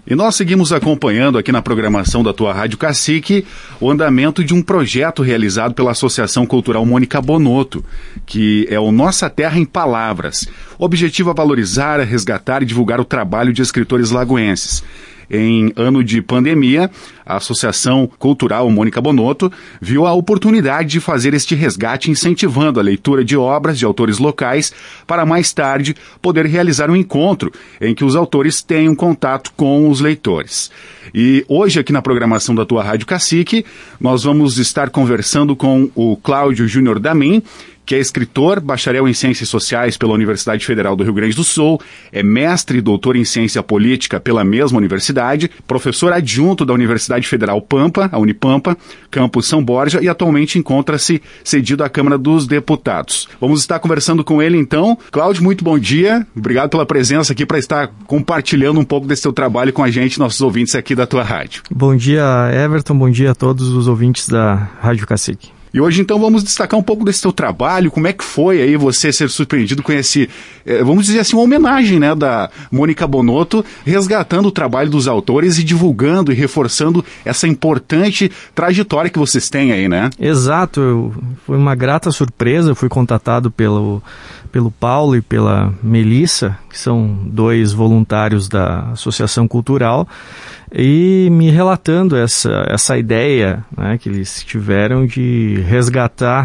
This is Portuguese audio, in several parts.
E nós seguimos acompanhando aqui na programação da tua Rádio Cacique o andamento de um projeto realizado pela Associação Cultural Mônica Bonotto, que é o Nossa Terra em Palavras. O objetivo é valorizar, resgatar e divulgar o trabalho de escritores lagoenses. Em ano de pandemia, a Associação Cultural Mônica Bonotto viu a oportunidade de fazer este resgate incentivando a leitura de obras de autores locais para mais tarde poder realizar um encontro em que os autores tenham contato com os leitores. E hoje aqui na programação da tua Rádio Cacique, nós vamos estar conversando com o Cláudio Júnior Damin, que é escritor, bacharel em Ciências Sociais pela Universidade Federal do Rio Grande do Sul, é mestre e doutor em Ciência Política pela mesma universidade, professor adjunto da Universidade Federal Pampa, a Unipampa, campus São Borja, e atualmente encontra-se cedido à Câmara dos Deputados. Vamos estar conversando com ele então. Cláudio, muito bom dia. Obrigado pela presença aqui para estar compartilhando um pouco desse teu trabalho com a gente, nossos ouvintes aqui da tua rádio. Bom dia, Everton. Bom dia a todos os ouvintes da Rádio Cacique. E hoje, então, vamos destacar um pouco desse teu trabalho, como é que foi aí você ser surpreendido com esse, vamos dizer assim, uma homenagem, né, da Mônica Bonotto, resgatando o trabalho dos autores e divulgando e reforçando essa importante trajetória que vocês têm aí, né? Exato, foi uma grata surpresa, eu fui contatado pelo Paulo e pela Melissa, que são dois voluntários da Associação Cultural, e me relatando essa ideia, né, que eles tiveram de resgatar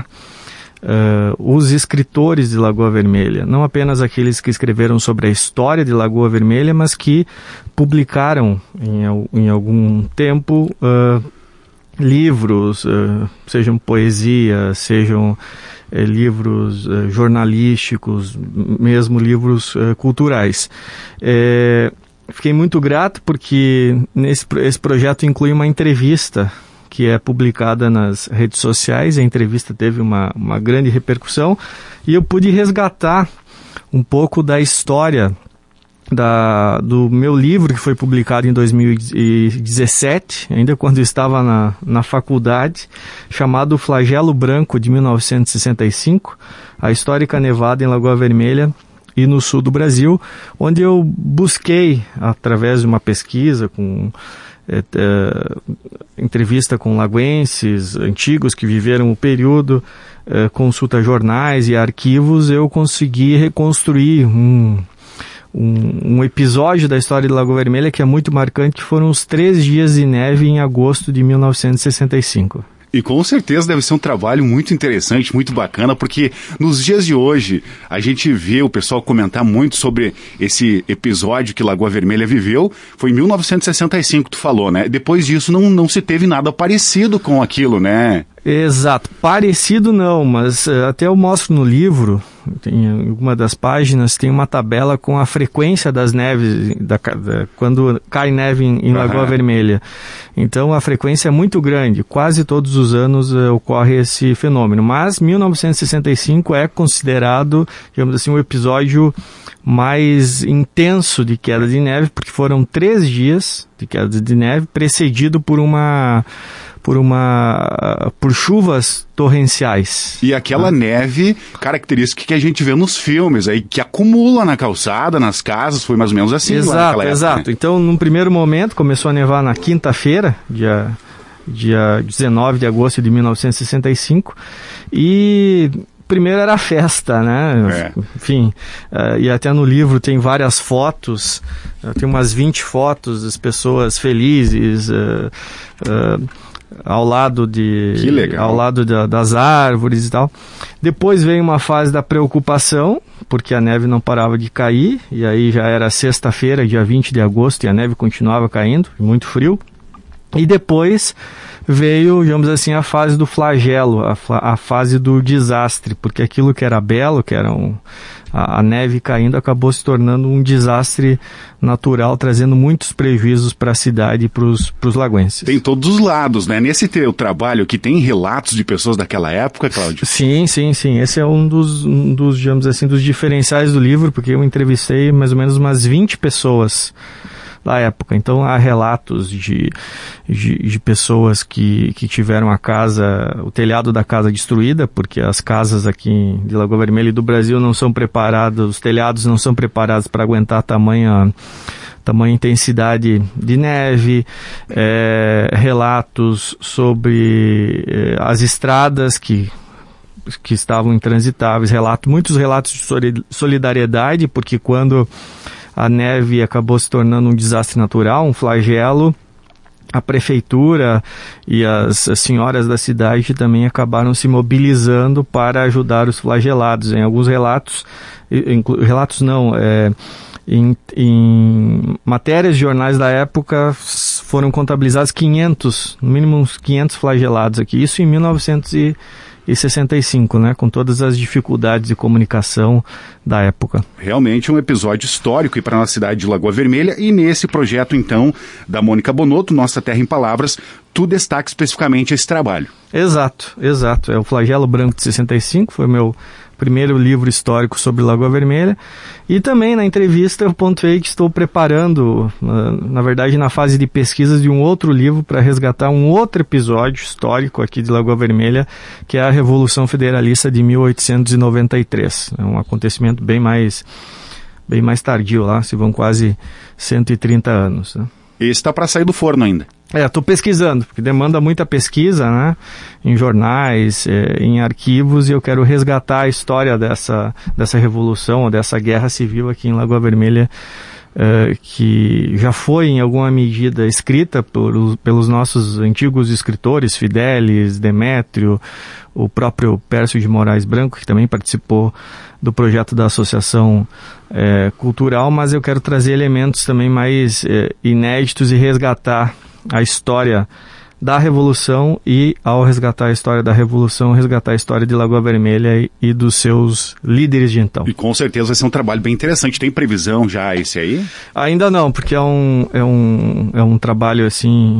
os escritores de Lagoa Vermelha, não apenas aqueles que escreveram sobre a história de Lagoa Vermelha, mas que publicaram em algum tempo livros, sejam poesia, sejam livros jornalísticos, mesmo livros culturais. Fiquei muito grato porque esse projeto inclui uma entrevista que é publicada nas redes sociais. A entrevista teve uma grande repercussão e eu pude resgatar um pouco da história do meu livro, que foi publicado em 2017, ainda quando eu estava na faculdade, chamado Flagelo Branco, de 1965, a histórica nevada em Lagoa Vermelha e no sul do Brasil, onde eu busquei, através de uma pesquisa, com entrevista com lagoenses antigos que viveram o período, consulta jornais e arquivos, eu consegui reconstruir um episódio da história de Lagoa Vermelha que é muito marcante, que foram os 3 dias de neve em agosto de 1965. E com certeza deve ser um trabalho muito interessante, muito bacana, porque nos dias de hoje a gente vê o pessoal comentar muito sobre esse episódio que Lagoa Vermelha viveu. Foi em 1965, tu falou, né? Depois disso não se teve nada parecido com aquilo, né? Exato, parecido não, mas até eu mostro no livro, em uma das páginas, tem uma tabela com a frequência das neves, quando cai neve em Lagoa Vermelha. Então a frequência é muito grande, quase todos os anos ocorre esse fenômeno, mas 1965 é considerado, digamos assim, um episódio mais intenso de queda de neve, porque foram 3 dias de queda de neve, precedido por chuvas torrenciais. E aquela neve característica que a gente vê nos filmes, aí, que acumula na calçada, nas casas, foi mais ou menos assim. Exato, lá naquela época, exato. Né? Então, num primeiro momento, começou a nevar na quinta-feira, dia 19 de agosto de 1965, e primeiro era a festa, né? Enfim, e até no livro tem várias fotos, tem umas 20 fotos das pessoas felizes, ao lado das árvores e tal. Depois veio uma fase da preocupação, porque a neve não parava de cair, e aí já era sexta-feira, dia 20 de agosto, e a neve continuava caindo, muito frio. E depois veio, digamos assim, a fase do flagelo, a fase do desastre, porque aquilo que era belo, que era a neve caindo, acabou se tornando um desastre natural, trazendo muitos prejuízos para a cidade e para os lagoenses. Tem todos os lados, né? Nesse teu trabalho que tem relatos de pessoas daquela época, Cláudio? Sim. Esse é um dos, digamos assim, dos diferenciais do livro, porque eu entrevistei mais ou menos umas 20 pessoas da época. Então há relatos de pessoas que tiveram o telhado da casa destruída, porque as casas aqui de Lagoa Vermelha e do Brasil não são preparadas, os telhados não são preparados para aguentar tamanha tamanha intensidade de neve, relatos sobre as estradas que estavam intransitáveis, muitos relatos de solidariedade, porque quando a neve acabou se tornando um desastre natural, um flagelo, a prefeitura e as senhoras da cidade também acabaram se mobilizando para ajudar os flagelados. Em alguns relatos, em matérias de jornais da época foram contabilizados 500, no mínimo uns 500 flagelados aqui, isso em 1965, né, com todas as dificuldades de comunicação da época. Realmente um episódio histórico para a nossa cidade de Lagoa Vermelha, e nesse projeto, então, da Mônica Bonotto, Nossa Terra em Palavras, tu destaca especificamente esse trabalho. Exato. É o Flagelo Branco de 65, foi o meu primeiro livro histórico sobre Lagoa Vermelha, e também na entrevista eu pontuei que estou preparando, na verdade na fase de pesquisas de um outro livro para resgatar um outro episódio histórico aqui de Lagoa Vermelha, que é a Revolução Federalista de 1893. É um acontecimento bem mais tardio lá, se vão quase 130 anos, né? Esse está para sair do forno ainda. Estou pesquisando, porque demanda muita pesquisa, né? Em jornais, em arquivos, e eu quero resgatar a história dessa revolução, dessa guerra civil aqui em Lagoa Vermelha, que já foi em alguma medida escrita pelos nossos antigos escritores, Fidelis, Demétrio, o próprio Pércio de Moraes Branco, que também participou do projeto da Associação Cultural, mas eu quero trazer elementos também mais inéditos e resgatar a história da Revolução, e ao resgatar a história da Revolução, resgatar a história de Lagoa Vermelha e dos seus líderes de então. E com certeza vai ser um trabalho bem interessante. Tem previsão já esse aí? Ainda não, porque é um trabalho assim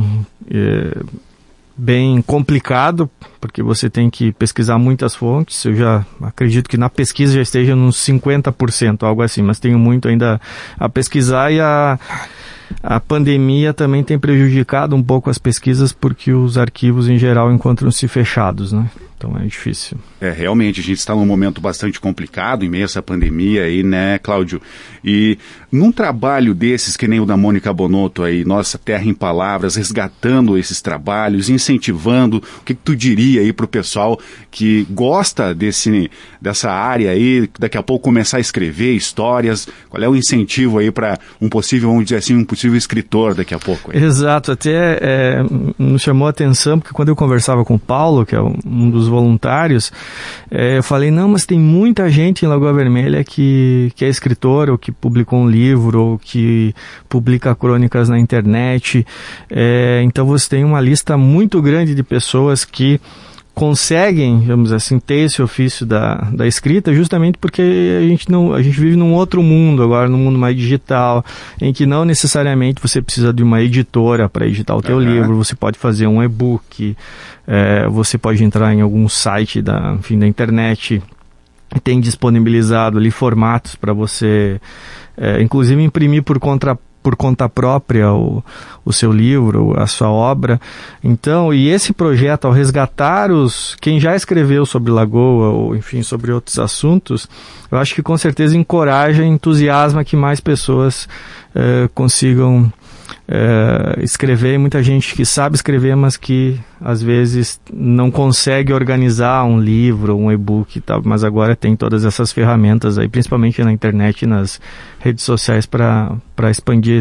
bem complicado, porque você tem que pesquisar muitas fontes. Eu já acredito que na pesquisa já esteja nos 50%, algo assim, mas tenho muito ainda a pesquisar, e a pandemia também tem prejudicado um pouco as pesquisas, porque os arquivos em geral encontram-se fechados, né? Então é difícil. Realmente, a gente está num momento bastante complicado em meio a essa pandemia aí, né, Cláudio? E num trabalho desses, que nem o da Mônica Bonotto aí, Nossa Terra em Palavras, resgatando esses trabalhos, incentivando, o que tu diria aí pro pessoal que gosta dessa área aí, daqui a pouco começar a escrever histórias? Qual é o incentivo aí para um possível, vamos dizer assim, um possível escritor daqui a pouco aí? Exato, até nos chamou a atenção, porque quando eu conversava com o Paulo, que é um dos voluntários, eu falei, não, mas tem muita gente em Lagoa Vermelha que é escritor, ou que publicou um livro, ou que publica crônicas na internet, então você tem uma lista muito grande de pessoas que conseguem, vamos assim, ter esse ofício da escrita, justamente porque a gente vive num outro mundo agora, num mundo mais digital, em que não necessariamente você precisa de uma editora para editar o teu livro. Você pode fazer um e-book, você pode entrar em algum site da internet, tem disponibilizado ali formatos para você, inclusive imprimir por conta própria o seu livro, a sua obra. Então, e esse projeto, ao resgatar quem já escreveu sobre Lagoa, ou enfim, sobre outros assuntos, eu acho que com certeza encoraja e entusiasma que mais pessoas consigam escrever. E muita gente que sabe escrever, mas que às vezes não consegue organizar um livro, um e-book e tal, mas agora tem todas essas ferramentas aí, principalmente na internet e nas redes sociais, para expandir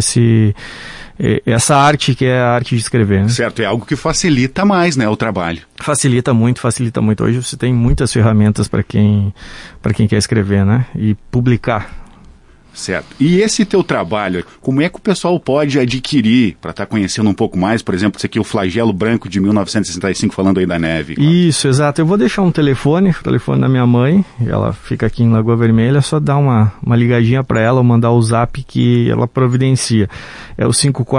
essa arte, que é a arte de escrever, né? Certo, é algo que facilita mais, né, o trabalho. Facilita muito. Hoje você tem muitas ferramentas para quem quer escrever, né, e publicar. Certo. E esse teu trabalho, como é que o pessoal pode adquirir para estar conhecendo um pouco mais? Por exemplo, esse aqui, o Flagelo Branco de 1965, falando aí da neve. Isso, exato. Eu vou deixar o telefone da minha mãe, ela fica aqui em Lagoa Vermelha, é só dar uma ligadinha para ela ou mandar o zap que ela providencia. É o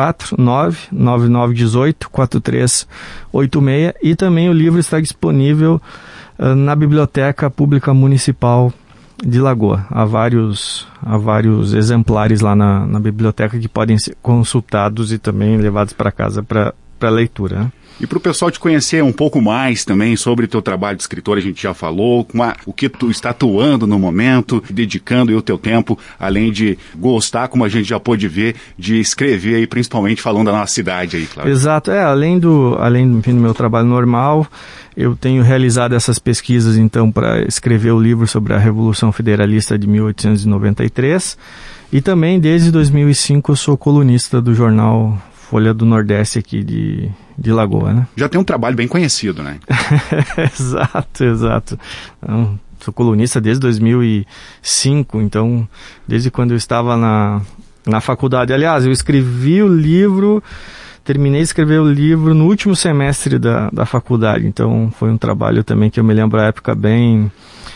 549-9918-4386, e também o livro está disponível na Biblioteca Pública Municipal de Lagoa. Há vários exemplares lá na biblioteca que podem ser consultados e também levados para casa para para leitura, né? E para o pessoal te conhecer um pouco mais também sobre o teu trabalho de escritor, a gente já falou, o que tu está atuando no momento, dedicando aí o teu tempo, além de gostar, como a gente já pôde ver, de escrever aí, principalmente falando da nossa cidade aí, claro. Exato, além do meu trabalho normal, eu tenho realizado essas pesquisas, então, para escrever o livro sobre a Revolução Federalista de 1893, e também, desde 2005, eu sou colunista do jornal Folha do Nordeste aqui de Lagoa, né? Já tem um trabalho bem conhecido, né? Exato. Então, sou colunista desde 2005, então, desde quando eu estava na faculdade. Aliás, eu terminei de escrever o livro no último semestre da faculdade, então foi um trabalho também que eu me lembro a época bem,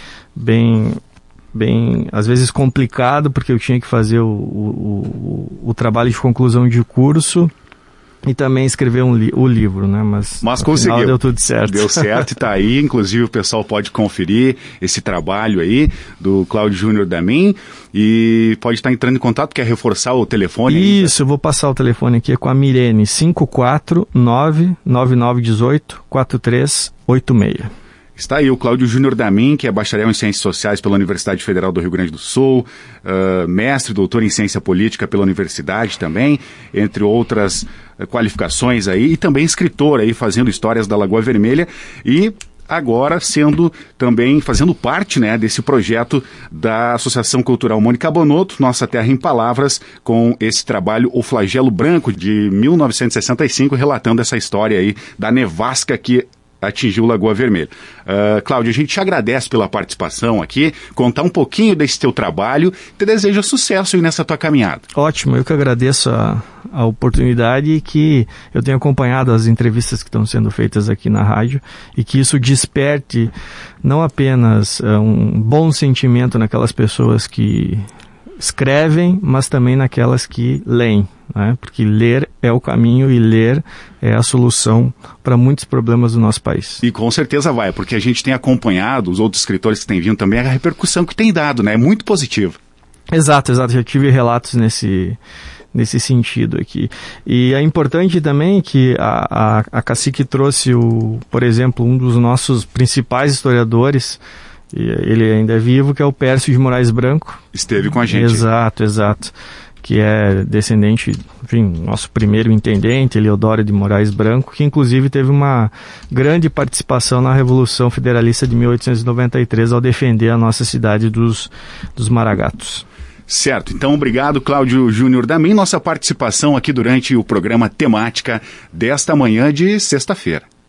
às vezes complicado, porque eu tinha que fazer o trabalho de conclusão de curso e também escrever o livro, né? Mas conseguiu. Deu tudo certo. Deu certo e está aí, inclusive o pessoal pode conferir esse trabalho aí do Cláudio Júnior Damin e pode estar entrando em contato, quer reforçar o telefone? Isso, eu vou passar o telefone aqui, é com a Mirene, 549-9918-4386. Está aí o Cláudio Júnior Damin, que é bacharel em Ciências Sociais pela Universidade Federal do Rio Grande do Sul, mestre, doutor em Ciência Política pela Universidade também, entre outras qualificações aí, e também escritor aí, fazendo histórias da Lagoa Vermelha e agora fazendo parte, né, desse projeto da Associação Cultural Mônica Bonotto, Nossa Terra em Palavras, com esse trabalho O Flagelo Branco, de 1965, relatando essa história aí da nevasca que atingiu Lagoa Vermelha. Cláudio, a gente te agradece pela participação aqui, contar um pouquinho desse teu trabalho, te deseja sucesso aí nessa tua caminhada. Ótimo, eu que agradeço a oportunidade e que eu tenho acompanhado as entrevistas que estão sendo feitas aqui na rádio e que isso desperte não apenas um bom sentimento naquelas pessoas que escrevem, mas também naquelas que leem, né? Porque ler é o caminho e ler é a solução para muitos problemas do nosso país. E com certeza vai, porque a gente tem acompanhado os outros escritores que têm vindo também, a repercussão que tem dado, né? É muito positiva. Exato, já tive relatos nesse sentido aqui. E é importante também que a Cacique trouxe, por exemplo, um dos nossos principais historiadores, ele ainda é vivo, que é o Pércio de Moraes Branco. Esteve com a gente. Exato. Que é descendente, enfim, nosso primeiro intendente, Eleodoro de Moraes Branco, que inclusive teve uma grande participação na Revolução Federalista de 1893 ao defender a nossa cidade dos Maragatos. Certo, então obrigado, Cláudio Júnior Damin, nossa participação aqui durante o programa Temática desta manhã de sexta-feira.